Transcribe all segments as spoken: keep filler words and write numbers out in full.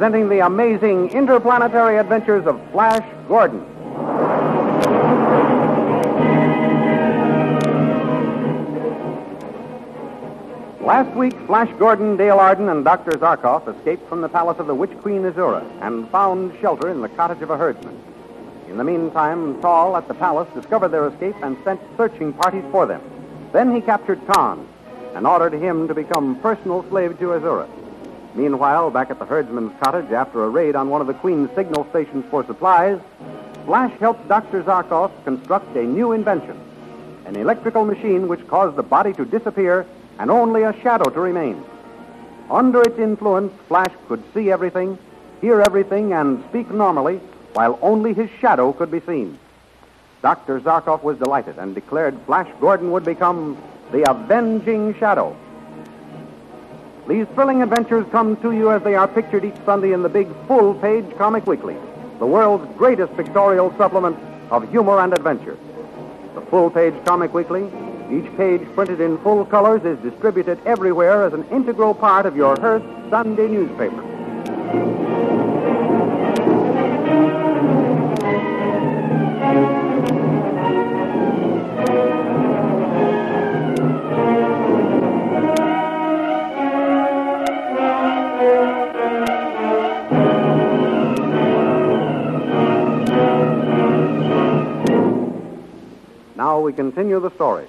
presenting the amazing interplanetary adventures of Flash Gordon. Last week, Flash Gordon, Dale Arden, and Doctor Zarkov escaped from the palace of the Witch Queen Azura and found shelter in the cottage of a herdsman. In the meantime, Tall at the palace discovered their escape and sent searching parties for them. Then he captured Khan and ordered him to become personal slave to Azura. Meanwhile, back at the herdsman's cottage, after a raid on one of the Queen's signal stations for supplies, Flash helped Doctor Zarkov construct a new invention, an electrical machine which caused the body to disappear and only a shadow to remain. Under its influence, Flash could see everything, hear everything, and speak normally, while only his shadow could be seen. Doctor Zarkov was delighted and declared Flash Gordon would become the Avenging Shadow. These thrilling adventures come to you as they are pictured each Sunday in the big full-page Comic Weekly, the world's greatest pictorial supplement of humor and adventure. The full-page Comic Weekly, each page printed in full colors, is distributed everywhere as an integral part of your Hearst Sunday newspaper. Now we continue the story.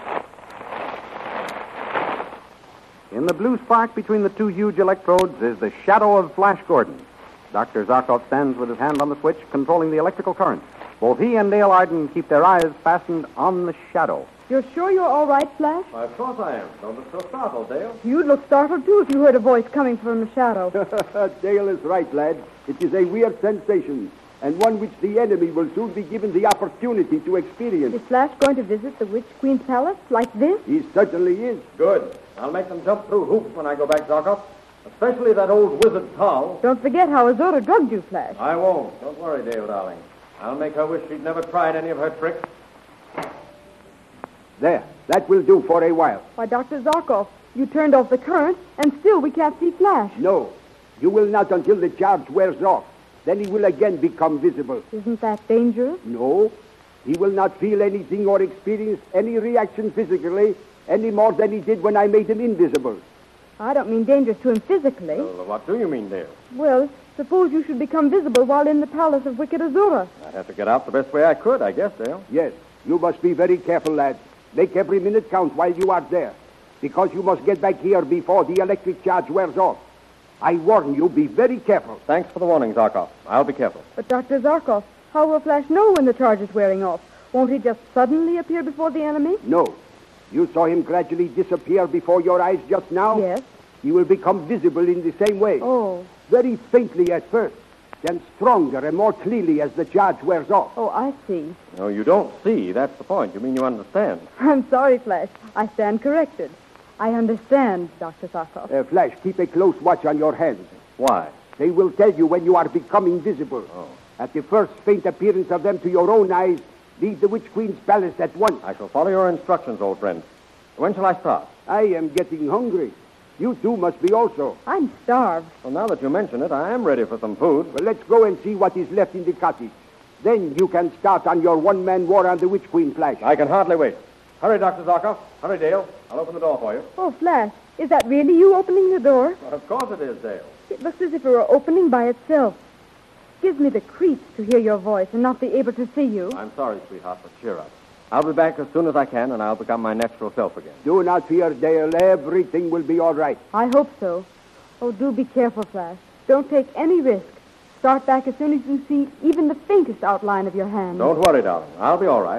In the blue spark between the two huge electrodes is the shadow of Flash Gordon. Doctor Zarkov stands with his hand on the switch, controlling the electrical current. Both he and Dale Arden keep their eyes fastened on the shadow. You're sure you're all right, Flash? Why, of course I am. Don't look so startled, Dale. You'd look startled, too, if you heard a voice coming from the shadow. Dale is right, lad. It is a weird sensation, and one which the enemy will soon be given the opportunity to experience. Is Flash going to visit the Witch Queen's palace like this? He certainly is. Good. I'll make them jump through hoops when I go back, Zarkov. Especially that old wizard Tall. Don't forget how Azura drugged you, Flash. I won't. Don't worry, Dale, darling. I'll make her wish she'd never tried any of her tricks. There. That will do for a while. Why, Doctor Zarkov, you turned off the current, and still we can't see Flash. No. You will not until the charge wears off. Then he will again become visible. Isn't that dangerous? No. He will not feel anything or experience any reaction physically any more than he did when I made him invisible. I don't mean dangerous to him physically. Well, what do you mean, Dale? Well, suppose you should become visible while in the palace of Wicked Azura. I'd have to get out the best way I could, I guess, Dale. Yes. You must be very careful, lad. Make every minute count while you are there, because you must get back here before the electric charge wears off. I warn you, be very careful. Thanks for the warning, Zarkov. I'll be careful. But, Doctor Zarkov, how will Flash know when the charge is wearing off? Won't he just suddenly appear before the enemy? No. You saw him gradually disappear before your eyes just now? Yes. He will become visible in the same way. Oh. Very faintly at first, then stronger and more clearly as the charge wears off. Oh, I see. No, you don't see. That's the point. You mean you understand. I'm sorry, Flash. I stand corrected. I understand, Doctor Zarkov. Uh, Flash, keep a close watch on your hands. Why? They will tell you when you are becoming visible. Oh. At the first faint appearance of them to your own eyes, leave the Witch Queen's palace at once. I shall follow your instructions, old friend. When shall I start? I am getting hungry. You too must be also. I'm starved. Well, now that you mention it, I am ready for some food. Well, let's go and see what is left in the cottage. Then you can start on your one-man war on the Witch Queen, Flash. I can hardly wait. Hurry, Doctor Zarkov. Hurry, Dale. I'll open the door for you. Oh, Flash, is that really you opening the door? Well, of course it is, Dale. It looks as if it were opening by itself. Gives me the creeps to hear your voice and not be able to see you. I'm sorry, sweetheart, but cheer up. I'll be back as soon as I can, and I'll become my natural self again. Do not fear, Dale. Everything will be all right. I hope so. Oh, do be careful, Flash. Don't take any risk. Start back as soon as you see even the faintest outline of your hand. Don't worry, darling. I'll be all right.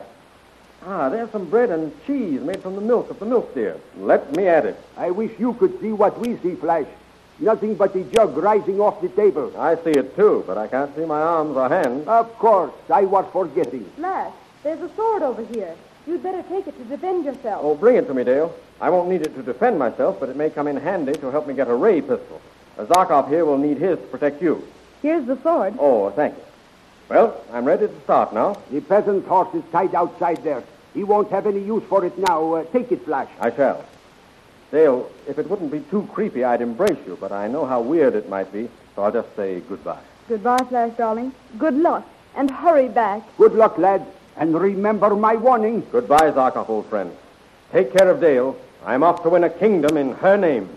Ah, there's some bread and cheese made from the milk of the milk deer. Let me at it. I wish you could see what we see, Flash. Nothing but the jug rising off the table. I see it, too, but I can't see my arms or hands. Of course. I was forgetting. Flash, there's a sword over here. You'd better take it to defend yourself. Oh, bring it to me, Dale. I won't need it to defend myself, but it may come in handy to help me get a ray pistol. Zarkov here will need his to protect you. Here's the sword. Oh, thank you. Well, I'm ready to start now. The peasant's horse is tied outside there. He won't have any use for it now. Uh, take it, Flash. I shall. Dale, if it wouldn't be too creepy, I'd embrace you, but I know how weird it might be. So I'll just say goodbye. Goodbye, Flash, darling. Good luck, and hurry back. Good luck, lad. And remember my warning. Goodbye, Zarkov, old friend. Take care of Dale. I'm off to win a kingdom in her name.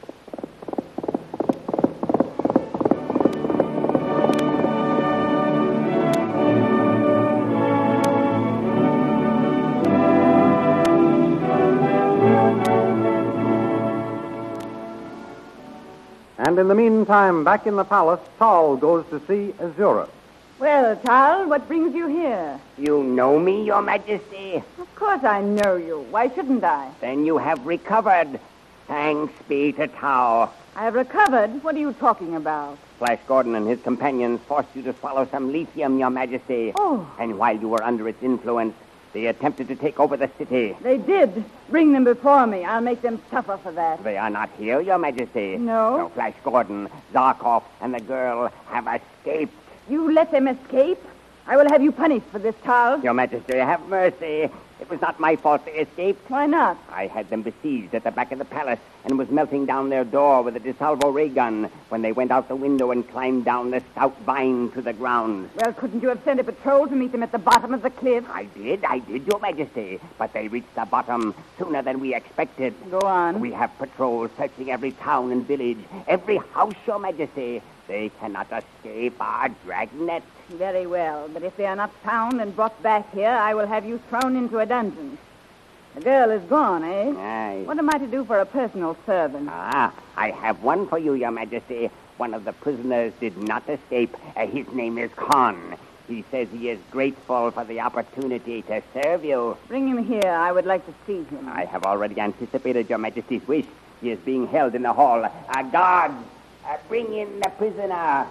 And in the meantime, back in the palace, Tal goes to see Azura. Well, Tal, what brings you here? You know me, Your Majesty? Of course I know you. Why shouldn't I? Then you have recovered. Thanks be to Tau. I have recovered? What are you talking about? Flash Gordon and his companions forced you to swallow some lithium, Your Majesty. Oh. And while you were under its influence, they attempted to take over the city. They did. Bring them before me. I'll make them suffer for that. They are not here, Your Majesty. No? No, Flash Gordon, Zarkov, and the girl have escaped. You let them escape? I will have you punished for this, Tal. Your Majesty, have mercy. It was not my fault they escaped. Why not? I had them besieged at the back of the palace and was melting down their door with a DeSalvo ray gun when they went out the window and climbed down the stout vine to the ground. Well, couldn't you have sent a patrol to meet them at the bottom of the cliff? I did, I did, Your Majesty. But they reached the bottom sooner than we expected. Go on. We have patrols searching every town and village, every house, Your Majesty. They cannot escape our dragnet. Very well, but if they are not found and brought back here, I will have you thrown into a dungeon. The girl is gone, eh? Aye. What am I to do for a personal servant? Ah, I have one for you, Your Majesty. One of the prisoners did not escape. Uh, his name is Khan. He says he is grateful for the opportunity to serve you. Bring him here. I would like to see him. I have already anticipated Your Majesty's wish. He is being held in the hall. Uh, guards, uh, bring in the prisoner.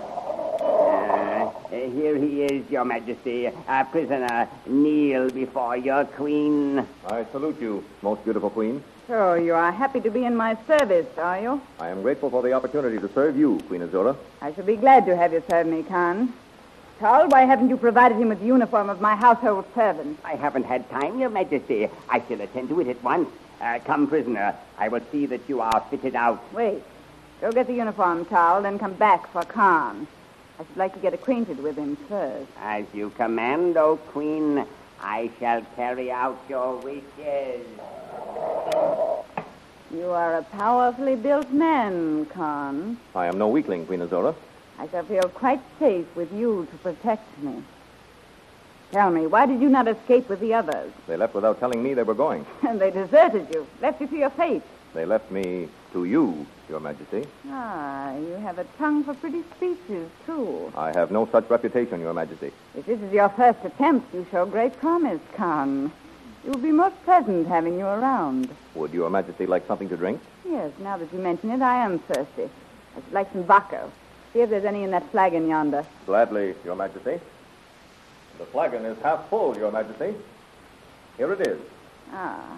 Uh, here he is, Your Majesty. Uh, prisoner, kneel before your queen. I salute you, most beautiful queen. So you are happy to be in my service, are you? I am grateful for the opportunity to serve you, Queen Azura. I shall be glad to have you serve me, Khan. Tal, why haven't you provided him with the uniform of my household servant? I haven't had time, Your Majesty. I shall attend to it at once. Uh, come, prisoner. I will see that you are fitted out. Wait. Go get the uniform, Tal, then come back for Khan. I should like to get acquainted with him first. As you command, O Queen, I shall carry out your wishes. You are a powerfully built man, Khan. I am no weakling, Queen Azura. I shall feel quite safe with you to protect me. Tell me, why did you not escape with the others? They left without telling me they were going. And they deserted you, left you to your fate. They left me to you, Your Majesty. Ah, you have a tongue for pretty speeches, too. I have no such reputation, Your Majesty. If this is your first attempt, you show great promise, Khan. It will be most pleasant having you around. Would Your Majesty like something to drink? Yes, now that you mention it, I am thirsty. I should like some vodka. See if there's any in that flagon yonder. Gladly, Your Majesty. The flagon is half full, Your Majesty. Here it is. Ah.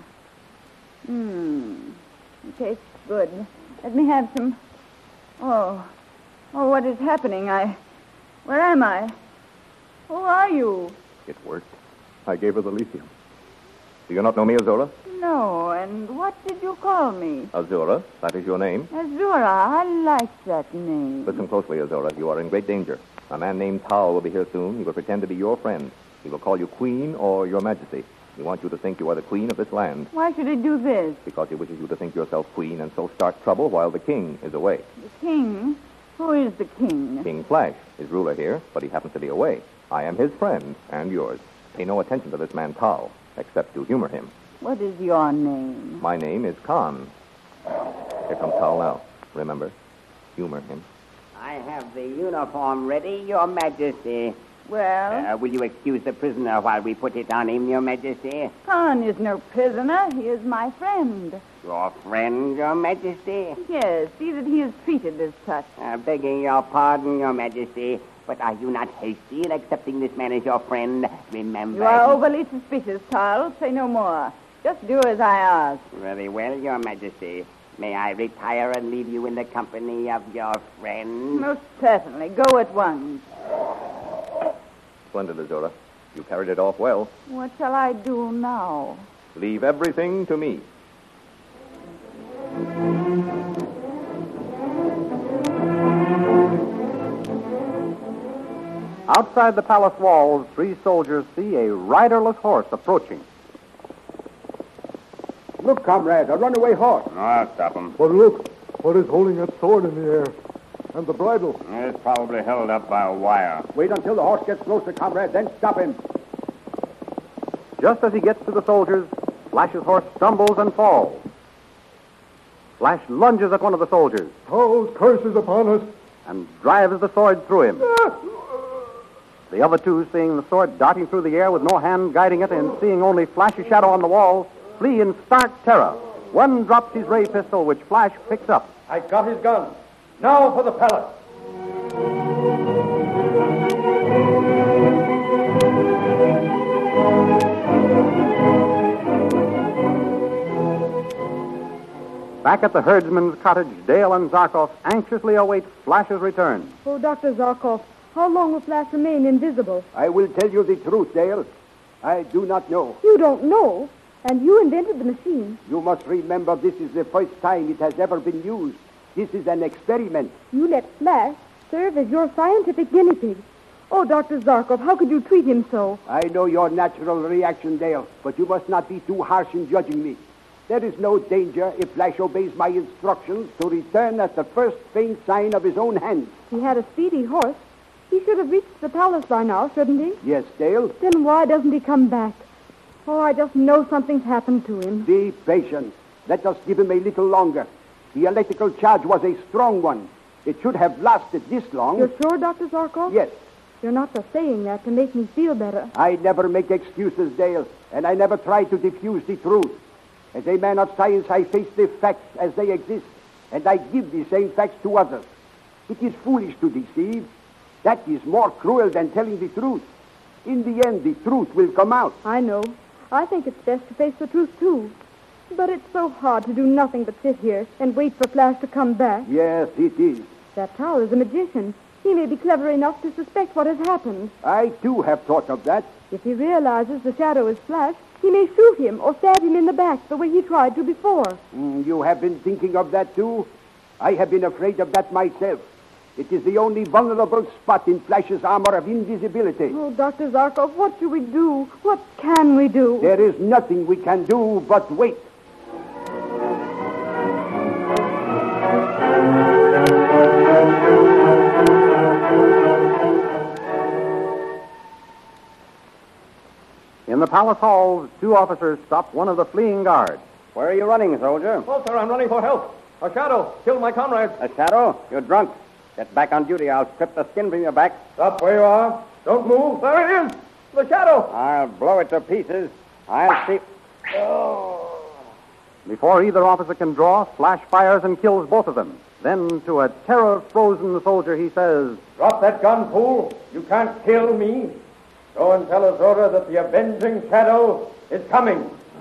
Hmm. It tastes good. Let me have some. Oh. Oh, what is happening? I. Where am I? Who are you? It worked. I gave her the lithium. Do you not know me, Azura? No, and what did you call me? Azura, that is your name. Azura, I like that name. Listen closely, Azura. You are in great danger. A man named Tal will be here soon. He will pretend to be your friend. He will call you Queen or Your Majesty. He wants you to think you are the Queen of this land. Why should he do this? Because he wishes you to think yourself Queen and so start trouble while the King is away. The king? Who is the king? King Flash is ruler here, but he happens to be away. I am his friend and yours. Pay no attention to this man Tal, except to humor him. What is your name? My name is Khan. Here comes Tal now. Remember, humor him. I have the uniform ready, Your Majesty. Well? Uh, will you excuse the prisoner while we put it on him, Your Majesty? Khan is no prisoner. He is my friend. Your friend, Your Majesty? Yes, see that he is treated as such. Uh, begging your pardon, Your Majesty, but are you not hasty in accepting this man as your friend? Remember... You are overly suspicious, Tal. Say no more. Just do as I ask. Very well, Your Majesty. May I retire and leave you in the company of your friend? Most certainly. Go at once. Splendid, Azura. You carried it off well. What shall I do now? Leave everything to me. Outside the palace walls, three soldiers see a riderless horse approaching. Look, comrade, a runaway horse. No, I'll stop him. But look, what is holding that sword in the air? And the bridle. It's probably held up by a wire. Wait until the horse gets closer, comrade, then stop him. Just as he gets to the soldiers, Flash's horse stumbles and falls. Flash lunges at one of the soldiers Tow's curses upon us. and drives the sword through him. The other two, seeing the sword darting through the air with no hand guiding it and seeing only Flash's shadow on the wall, flee in stark terror. One drops his ray pistol, which Flash picks up. I got his gun. Now for the palace. Back at the herdsman's cottage, Dale and Zarkov anxiously await Flash's return. Oh, Doctor Zarkov, how long will Flash remain invisible? I will tell you the truth, Dale. I do not know. You don't know. And you invented the machine. You must remember this is the first time it has ever been used. This is an experiment. You let Flash serve as your scientific guinea pig. Oh, Doctor Zarkov, how could you treat him so? I know your natural reaction, Dale, but you must not be too harsh in judging me. There is no danger if Flash obeys my instructions to return at the first faint sign of his own hand. He had a speedy horse. He should have reached the palace by now, shouldn't he? Yes, Dale. Then why doesn't he come back? Oh, I just know something's happened to him. Be patient. Let us give him a little longer. The electrical charge was a strong one. It should have lasted this long. You're sure, Doctor Zarkov? Yes. You're not just saying that to make me feel better. I never make excuses, Dale, and I never try to diffuse the truth. As a man of science, I face the facts as they exist, and I give the same facts to others. It is foolish to deceive. That is more cruel than telling the truth. In the end, the truth will come out. I know. I think it's best to face the truth, too. But it's so hard to do nothing but sit here and wait for Flash to come back. Yes, it is. That Tower is a magician. He may be clever enough to suspect what has happened. I, too, have thought of that. If he realizes the shadow is Flash, he may shoot him or stab him in the back the way he tried to before. Mm, you have been thinking of that, too? I have been afraid of that myself. It is the only vulnerable spot in Flash's armor of invisibility. Oh, Doctor Zarkov, what should we do? What can we do? There is nothing we can do but wait. In the palace halls, two officers stop one of the fleeing guards. Where are you running, soldier? Oh, sir, I'm running for help. A shadow killed my comrades. A shadow? You're drunk. Get back on duty. I'll strip the skin from your back. Stop where you are. Don't move. There it is. The shadow. I'll blow it to pieces. I'll see. Before either officer can draw, Flash fires and kills both of them. Then, to a terror-frozen soldier, he says, Drop that gun, fool. You can't kill me. Go and tell Azora that the avenging shadow is coming.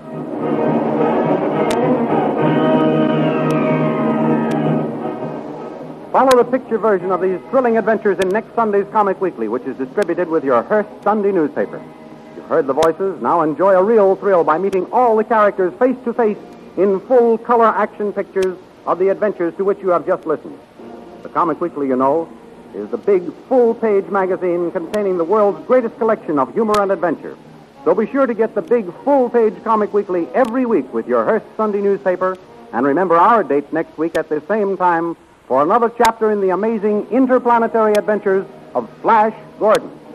Follow the picture version of these thrilling adventures in next Sunday's Comic Weekly, which is distributed with your Hearst Sunday newspaper. You've heard the voices. Now enjoy a real thrill by meeting all the characters face to face in full color action pictures of the adventures to which you have just listened. The Comic Weekly, you know, is the big full-page magazine containing the world's greatest collection of humor and adventure. So be sure to get the big full-page Comic Weekly every week with your Hearst Sunday newspaper. And remember our date next week at the same time for another chapter in the amazing interplanetary adventures of Flash Gordon.